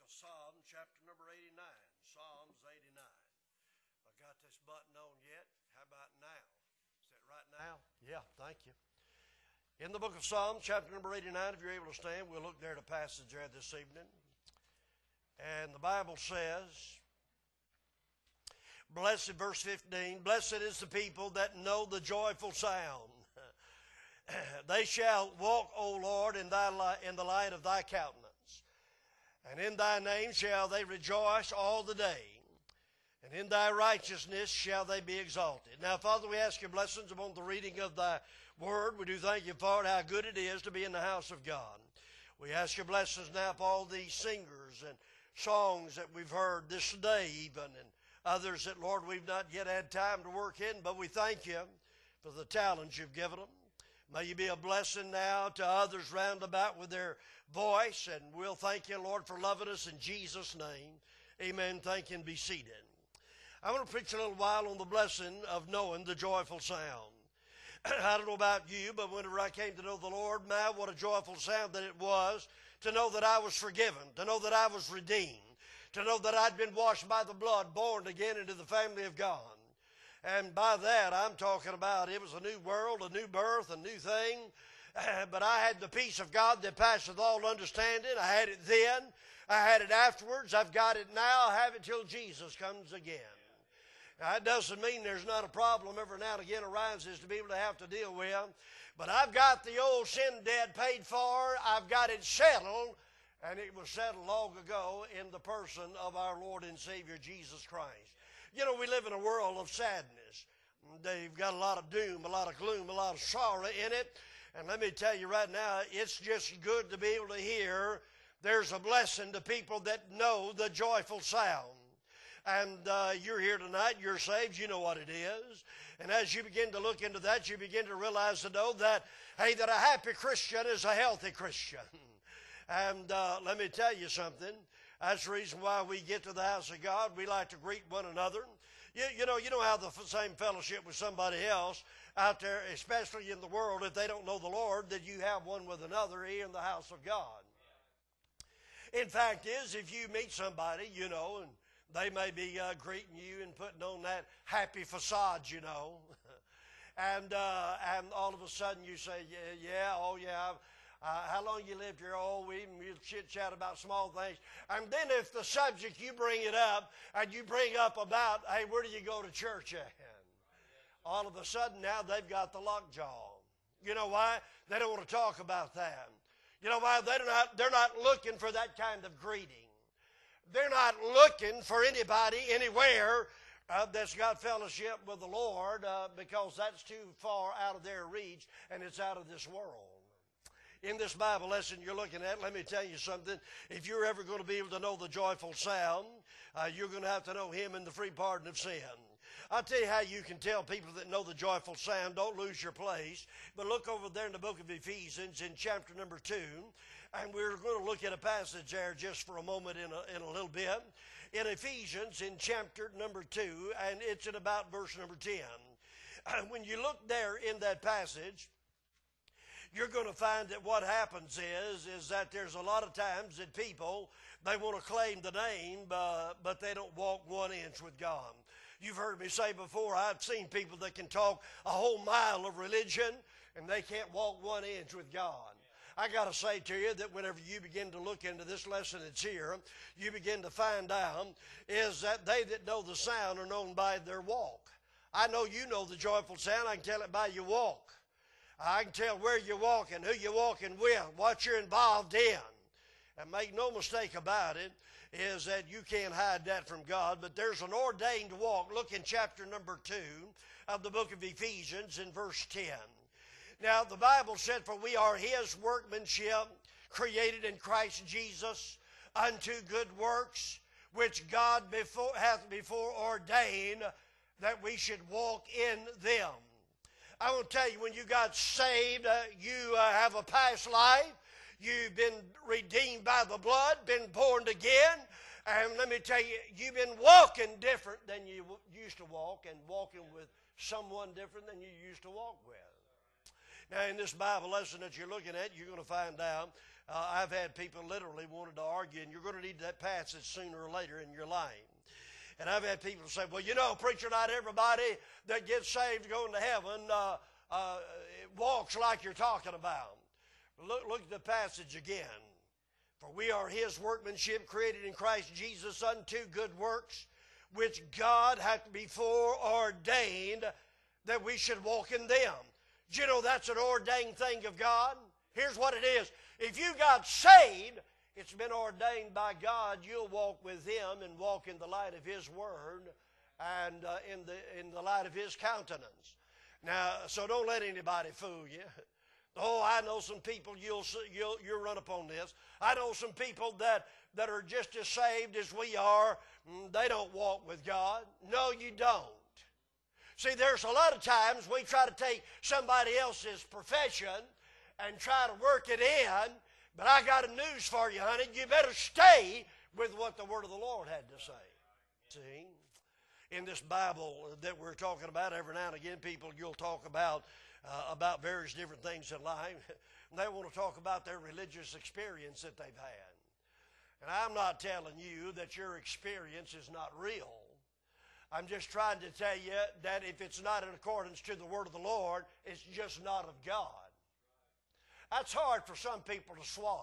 Psalm chapter number 89, Psalms 89. I got this button on yet? How about now? Is that right now? Yeah, thank you. In the book of Psalms, chapter number 89, if you're able to stand, we'll look there at a passage there this evening. And the Bible says, blessed, verse 15, blessed is the people that know the joyful sound. They shall walk, O Lord, in the light of thy countenance. And in thy name shall they rejoice all the day. And in thy righteousness shall they be exalted. Now, Father, we ask your blessings upon the reading of thy word. We do thank you for it, how good it is to be in the house of God. We ask your blessings now for all these singers and songs that we've heard this day even, and others that, Lord, we've not yet had time to work in, but we thank you for the talents you've given them. May you be a blessing now to others round about with their voice, and we'll thank you, Lord, for loving us in Jesus' name. Amen. Thank you, and be seated. I want to preach a little while on the blessing of knowing the joyful sound. I don't know about you, but whenever I came to know the Lord, man, what a joyful sound that it was to know that I was forgiven, to know that I was redeemed, to know that I'd been washed by the blood, born again into the family of God. And by that, I'm talking about it was a new world, a new birth, a new thing. But I had the peace of God that passeth all understanding. I had it then. I had it afterwards. I've got it now. I have it till Jesus comes again. Now, that doesn't mean there's not a problem every now and again arises to be able to have to deal with. But I've got the old sin debt paid for. I've got it settled. And it was settled long ago in the person of our Lord and Savior, Jesus Christ. You know, we live in a world of sadness. They've got a lot of doom, a lot of gloom, a lot of sorrow in it. And let me tell you right now, it's just good to be able to hear there's a blessing to people that know the joyful sound. And you're here tonight, you're saved, you know what it is. And as you begin to look into that, you begin to realize to know that, hey, that a happy Christian is a healthy Christian. And let me tell you something. That's the reason why we get to the house of God. We like to greet one another. You know how the same fellowship with somebody else out there, especially in the world, if they don't know the Lord, that you have one with another here in the house of God. In fact is, if you meet somebody, you know, and they may be greeting you and putting on that happy facade, you know, and all of a sudden you say, oh yeah, how long you lived here? Oh, we'll chit-chat about small things. And then if the subject, you bring it up, and you bring up about, hey, where do you go to church at? All of a sudden now they've got the lockjaw. You know why? They don't want to talk about that. You know why? They're not looking for that kind of greeting. They're not looking for anybody, anywhere, that's got fellowship with the Lord, because that's too far out of their reach, and it's out of this world. In this Bible lesson you're looking at, let me tell you something. If you're ever going to be able to know the joyful sound, you're going to have to know him in the free pardon of sin. I'll tell you how you can tell people that know the joyful sound. Don't lose your place. But look over there in the book of Ephesians in chapter number 2. And we're going to look at a passage there just for a moment in a little bit. In Ephesians in chapter number 2, and it's in about verse number 10. When you look there in that passage, you're going to find that what happens is that there's a lot of times that people, they want to claim the name, but they don't walk 1 inch with God. You've heard me say before, I've seen people that can talk a whole mile of religion, and they can't walk 1 inch with God. I got to say to you that whenever you begin to look into this lesson that's here, you begin to find out is that they that know the sound are known by their walk. I know you know the joyful sound. I can tell it by your walk. I can tell where you're walking, who you're walking with, what you're involved in. And make no mistake about it, is that you can't hide that from God, but there's an ordained walk. Look in chapter number 2 of the book of Ephesians in verse 10. Now, the Bible said, for we are his workmanship, created in Christ Jesus, unto good works, which God hath before ordained that we should walk in them. I want to tell you, when you got saved, you have a past life. You've been redeemed by the blood, been born again. And let me tell you, you've been walking different than you used to walk, and walking with someone different than you used to walk with. Now, in this Bible lesson that you're looking at, you're going to find out, I've had people literally wanted to argue, and you're going to need that passage sooner or later in your life. And I've had people say, well, you know, preacher, not everybody that gets saved going to heaven walks like you're talking about. Look at the passage again. For we are his workmanship, created in Christ Jesus unto good works, which God hath before ordained that we should walk in them. Do you know that's an ordained thing of God? Here's what it is. If you got saved, it's been ordained by God. You'll walk with him and walk in the light of his word and in the light of his countenance. Now, so don't let anybody fool you. Oh, I know some people, you'll run upon this. I know some people that are just as saved as we are. They don't walk with God. No, you don't. See, there's a lot of times we try to take somebody else's profession and try to work it in, but I got a news for you, honey. You better stay with what the Word of the Lord had to say. See? In this Bible that we're talking about, every now and again, people, you'll talk about various different things in life. They want to talk about their religious experience that they've had. And I'm not telling you that your experience is not real. I'm just trying to tell you that if it's not in accordance to the Word of the Lord, it's just not of God. That's hard for some people to swallow.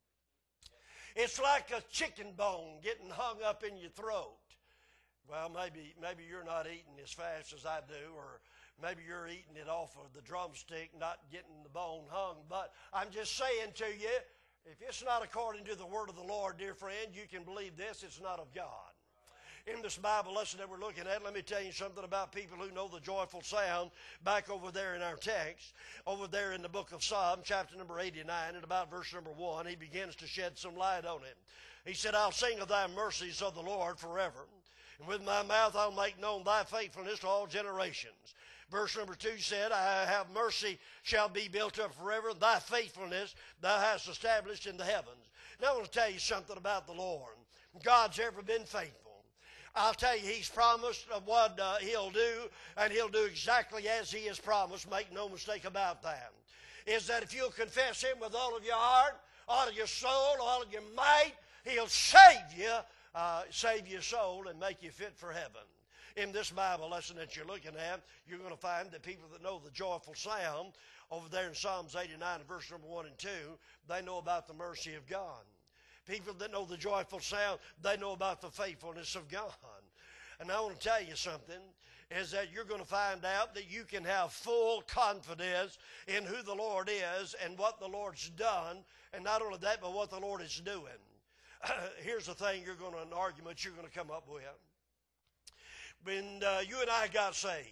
It's like a chicken bone getting hung up in your throat. Well, maybe you're not eating as fast as I do, or maybe you're eating it off of the drumstick, not getting the bone hung. But I'm just saying to you, if it's not according to the Word of the Lord, dear friend, you can believe this, it's not of God. In this Bible lesson that we're looking at, let me tell you something about people who know the joyful sound. Back over there in our text, over there in the book of Psalm, chapter number 89, and about verse number 1, he begins to shed some light on it. He said, I'll sing of thy mercies of the Lord forever, and with my mouth I'll make known thy faithfulness to all generations. Verse number 2 said, I have mercy shall be built up forever, thy faithfulness thou hast established in the heavens. Now I want to tell you something about the Lord. God's ever been faithful. I'll tell you, he's promised what he'll do, and he'll do exactly as he has promised. Make no mistake about that. Is that if you'll confess him with all of your heart, all of your soul, all of your might, he'll save your soul and make you fit for heaven. In this Bible lesson that you're looking at, you're going to find that people that know the joyful sound, over there in Psalms 89 and verse number 1 and 2, they know about the mercy of God. People that know the joyful sound, they know about the faithfulness of God. And I want to tell you something, is that you're going to find out that you can have full confidence in who the Lord is and what the Lord's done, and not only that, but what the Lord is doing. Here's the thing an argument you're going to come up with. When you and I got saved,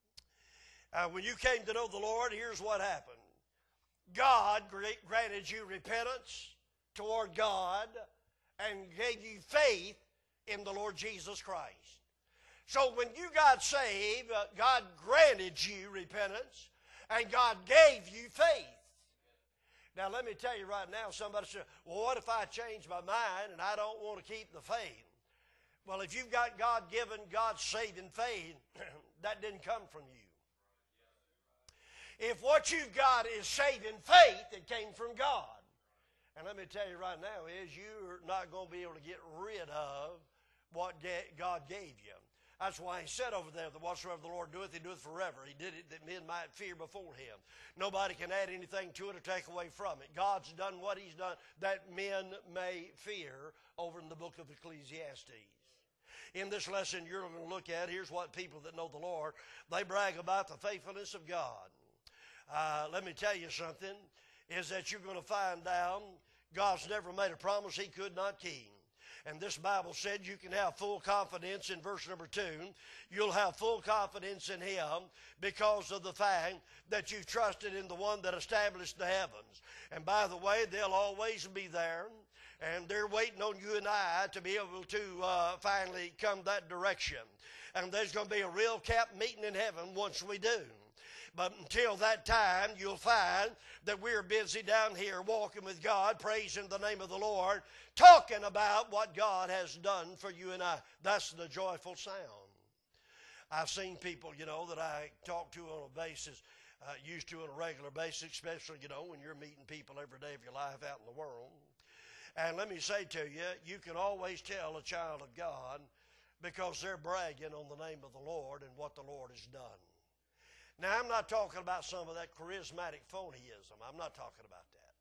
when you came to know the Lord, here's what happened. God granted you repentance toward God and gave you faith in the Lord Jesus Christ. So when you got saved, God granted you repentance and God gave you faith. Now let me tell you right now, somebody said, well, what if I change my mind and I don't want to keep the faith? Well, if you've got God-given, God-saving faith, that didn't come from you. If what you've got is saving faith, it came from God. And let me tell you right now is you're not going to be able to get rid of what God gave you. That's why he said over there that whatsoever the Lord doeth, he doeth forever. He did it that men might fear before him. Nobody can add anything to it or take away from it. God's done what he's done that men may fear over in the book of Ecclesiastes. In this lesson you're going to look at, here's what people that know the Lord, they brag about the faithfulness of God. Let me tell you something, is that you're going to find out God's never made a promise he could not keep. And this Bible said you can have full confidence in verse number 2. You'll have full confidence in him because of the fact that you've trusted in the one that established the heavens. And by the way, they'll always be there. And they're waiting on you and I to be able to finally come that direction. And there's going to be a real camp meeting in heaven once we do. But until that time, you'll find that we're busy down here walking with God, praising the name of the Lord, talking about what God has done for you and I. That's the joyful sound. I've seen people, that I talk to on a basis. used to on a regular basis, especially, when you're meeting people every day of your life out in the world. And let me say to you, you can always tell a child of God because they're bragging on the name of the Lord and what the Lord has done. Now, I'm not talking about some of that charismatic phonyism. I'm not talking about that.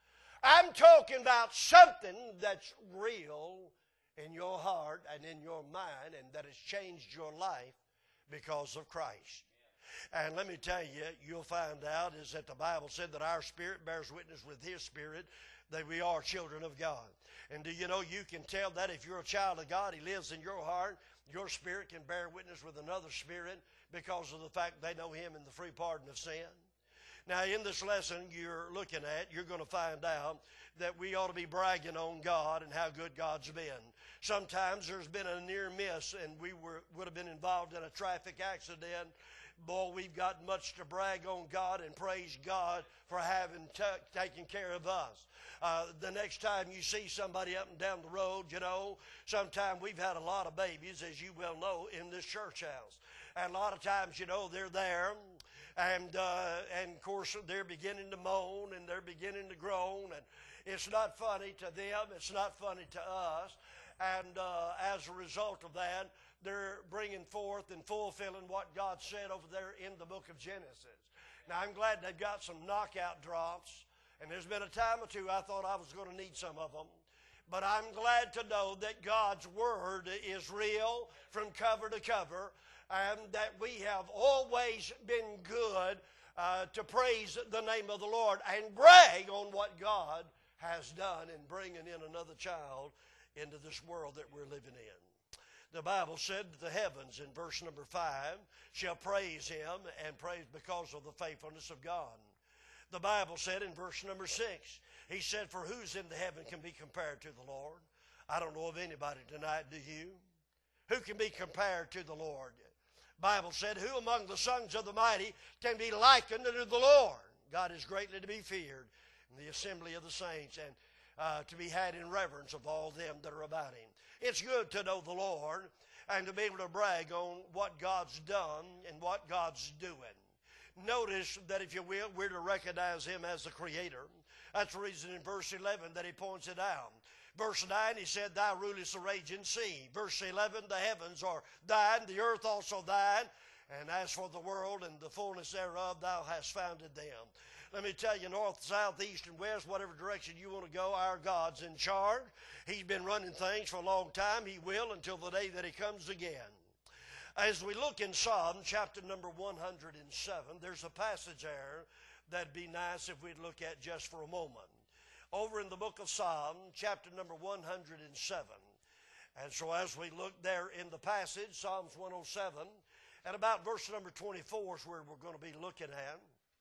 I'm talking about something that's real in your heart and in your mind and that has changed your life because of Christ. And let me tell you, you'll find out is that the Bible said that our spirit bears witness with His spirit that we are children of God. And do you know you can tell that if you're a child of God, He lives in your heart. Your spirit can bear witness with another spirit because of the fact they know Him in the free pardon of sin. Now, in this lesson you're looking at, you're going to find out that we ought to be bragging on God and how good God's been. Sometimes there's been a near miss and we would have been involved in a traffic accident. Boy, we've got much to brag on God and praise God for having taken care of us. The next time you see somebody up and down the road, sometime we've had a lot of babies, as you well know, in this church house. And a lot of times, they're there, and of course, they're beginning to moan, and they're beginning to groan, and it's not funny to them, it's not funny to us. And as a result of that, they're bringing forth and fulfilling what God said over there in the book of Genesis. Now, I'm glad they've got some knockout drops, and there's been a time or two I thought I was going to need some of them. But I'm glad to know that God's Word is real from cover to cover, and that we have always been good to praise the name of the Lord and brag on what God has done in bringing in another child into this world that we're living in. The Bible said that the heavens, in verse number 5, shall praise Him and praise because of the faithfulness of God. The Bible said in verse number 6, He said, for who's in the heaven can be compared to the Lord? I don't know of anybody tonight, do you? Who can be compared to the Lord? Bible said, who among the sons of the mighty can be likened unto the Lord? God is greatly to be feared in the assembly of the saints, and to be had in reverence of all them that are about Him. It's good to know the Lord and to be able to brag on what God's done and what God's doing. Notice that, if you will, we're to recognize Him as the Creator. That's the reason in verse 11 that He points it out. Verse 9, He said, Thou rulest the raging sea. Verse 11, the heavens are thine, the earth also thine, and as for the world and the fullness thereof, Thou hast founded them. Let me tell you, north, south, east, and west, whatever direction you want to go, our God's in charge. He's been running things for a long time. He will until the day that He comes again. As we look in Psalm chapter number 107, there's a passage there that'd be nice if we'd look at just for a moment. Over in the book of Psalm, chapter number 107. And so as we look there in the passage, Psalms 107, and about verse number 24 is where we're going to be looking at.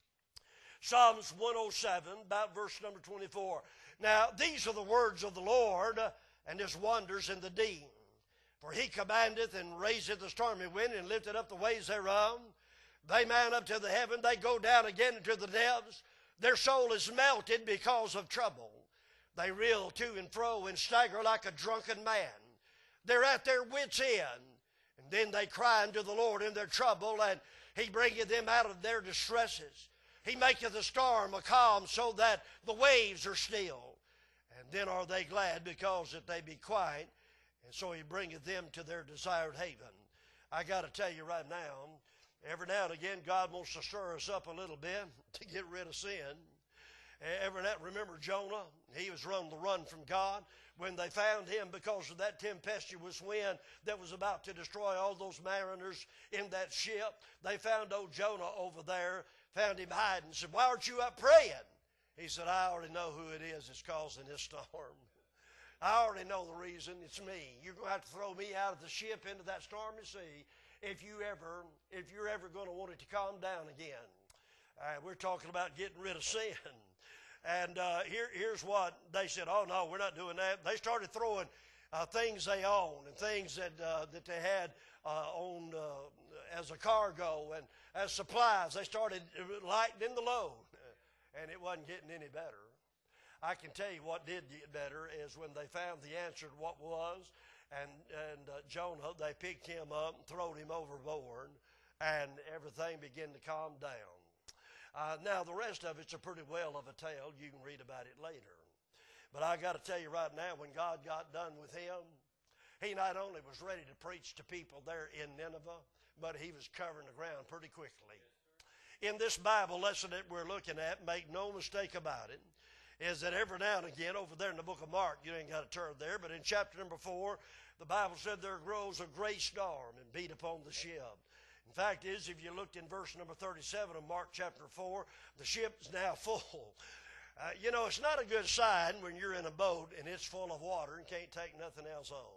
Psalms 107, about verse number 24. Now, these are the words of the Lord, and His wonders in the deep. For He commandeth and raiseth the stormy wind, and lifteth up the waves thereof. They mount up to the heaven, they go down again into the depths. Their soul is melted because of trouble. They reel to and fro and stagger like a drunken man. They're at their wits' end. And then they cry unto the Lord in their trouble, and He bringeth them out of their distresses. He maketh the storm a calm, so that the waves are still. And then are they glad, because that they be quiet, and so He bringeth them to their desired haven. I got to tell you right now, every now and again, God wants to stir us up a little bit to get rid of sin. Every now, remember Jonah? He was on the run from God. When they found him because of that tempestuous wind that was about to destroy all those mariners in that ship, they found old Jonah over there, found him hiding, and said, why aren't you up praying? He said, I already know who it is that's causing this storm. I already know the reason. It's me. You're going to have to throw me out of the ship into that stormy sea if you're ever going to want it to calm down again. We're talking about getting rid of sin. And here's what they said, oh, no, we're not doing that. They started throwing things they own and things that they had on as a cargo and as supplies. They started lightening the load, and it wasn't getting any better. I can tell you what did get better is when they found the answer to what was, and Jonah, they picked him up and threw him overboard, and everything began to calm down. Now, the rest of it's a pretty well of a tale. You can read about it later. But I got to tell you right now, when God got done with him, he not only was ready to preach to people there in Nineveh, but he was covering the ground pretty quickly. In this Bible lesson that we're looking at, make no mistake about it, is that every now and again, over there in the book of Mark, you ain't got to turn there, but in chapter number 4, the Bible said there grows a great storm and beat upon the ship. In fact is, if you looked in verse number 37 of Mark chapter 4, the ship is now full. It's not a good sign when you're in a boat and it's full of water and can't take nothing else on.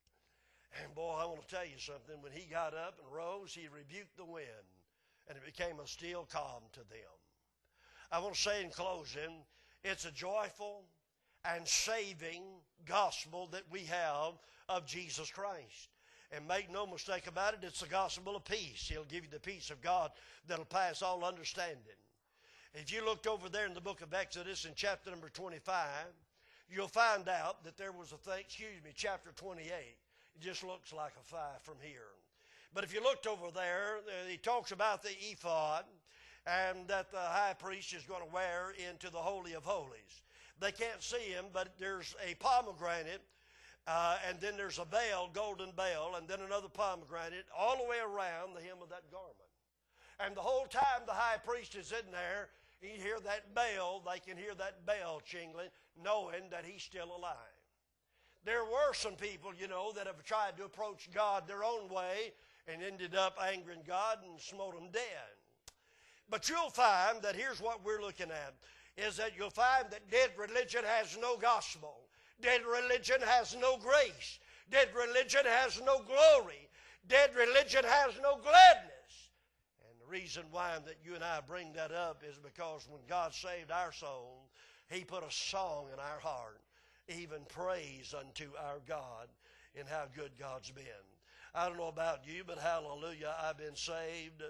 And boy, I want to tell you something. When he got up and rose, he rebuked the wind, and it became a still calm to them. I want to say in closing, it's a joyful and saving gospel that we have of Jesus Christ. And make no mistake about it, it's the gospel of peace. He'll give you the peace of God that'll pass all understanding. If you looked over there in the book of Exodus in chapter number 25, you'll find out that there was a thing, chapter 28. It just looks like a 5 from here. But if you looked over there, he talks about the ephod and that the high priest is going to wear into the Holy of Holies. They can't see him, but there's a pomegranate, and then there's a bell, golden bell, and then another pomegranate all the way around the hem of that garment. And the whole time the high priest is in there, you hear that bell, they can hear that bell jingling, knowing that he's still alive. There were some people, that have tried to approach God their own way and ended up angering God and smote them dead. But you'll find that here's what we're looking at, is that you'll find that dead religion has no gospel. Dead religion has no grace. Dead religion has no glory. Dead religion has no gladness. And the reason why that you and I bring that up is because when God saved our soul, he put a song in our heart, even praise unto our God in how good God's been. I don't know about you, but hallelujah, I've been saved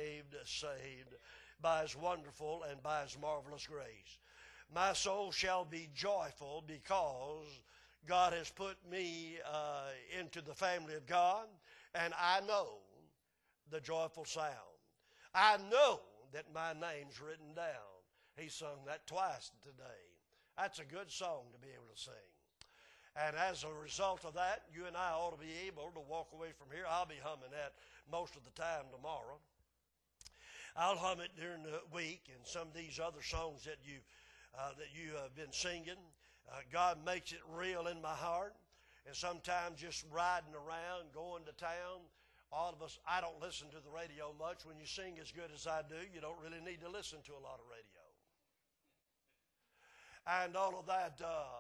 by his wonderful and by his marvelous grace. My soul shall be joyful because God has put me into the family of God, and I know the joyful sound. I know that my name's written down. He sung that twice today. That's a good song to be able to sing. And as a result of that, you and I ought to be able to walk away from here. I'll be humming that most of the time tomorrow. I'll hum it during the week and some of these other songs that you have been singing. God makes it real in my heart. And sometimes just riding around, going to town, all of us, I don't listen to the radio much. When you sing as good as I do, you don't really need to listen to a lot of radio. And all of that,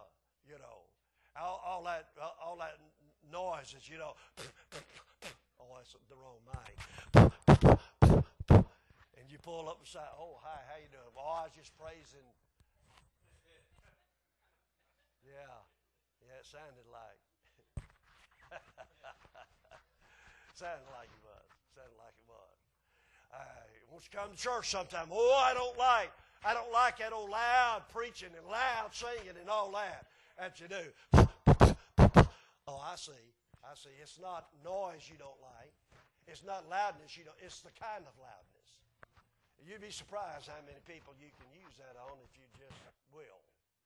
all that noises, oh, that's the wrong mic. And you pull up beside, oh, hi, how you doing? Well, I was just praising. Yeah, it sounded like. Sounded like it was. Once you come to church sometime, I don't like that old loud preaching and loud singing and all that you do. Oh, I see. It's not noise you don't like. It's not loudness you don't. It's the kind of loudness. You'd be surprised how many people you can use that on if you just will.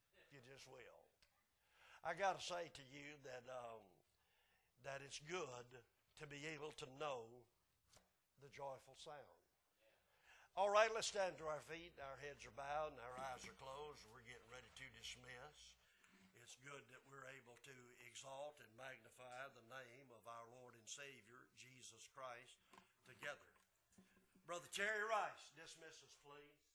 I got to say to you that it's good to be able to know the joyful sound. All right, let's stand to our feet. Our heads are bowed and our eyes are closed. We're getting ready to dismiss. It's good that we're able to exalt and magnify the name of our Lord and Savior, Jesus Christ, together. Brother Terry Rice, dismiss us, please.